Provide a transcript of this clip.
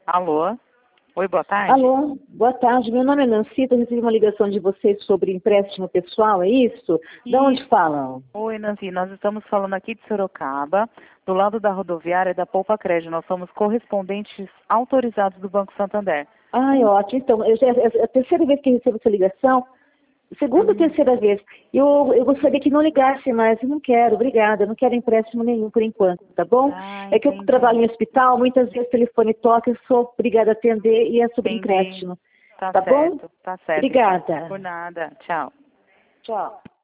Alô? Oi, boa tarde. Alô, boa tarde. Meu nome é Nancy, eu recebi uma ligação de vocês sobre empréstimo pessoal, é isso? De onde falam? Oi, Nancy, nós estamos falando aqui de Sorocaba, do lado da rodoviária da Poupa Crédito. Nós somos correspondentes autorizados do Banco Santander. Ai, ótimo. Então, é a terceira vez que recebo essa ligação, segunda ou terceira vez. Eu gostaria que não ligasse mais, eu não quero, obrigada, eu não quero empréstimo nenhum por enquanto, tá bom? É que eu Entendi. trabalho em hospital, muitas vezes o telefone toca, eu sou obrigada a atender e é sobre Entendi. empréstimo. Tá Tá bom? certo, tá certo. Obrigada. Por nada. Tchau. Tchau.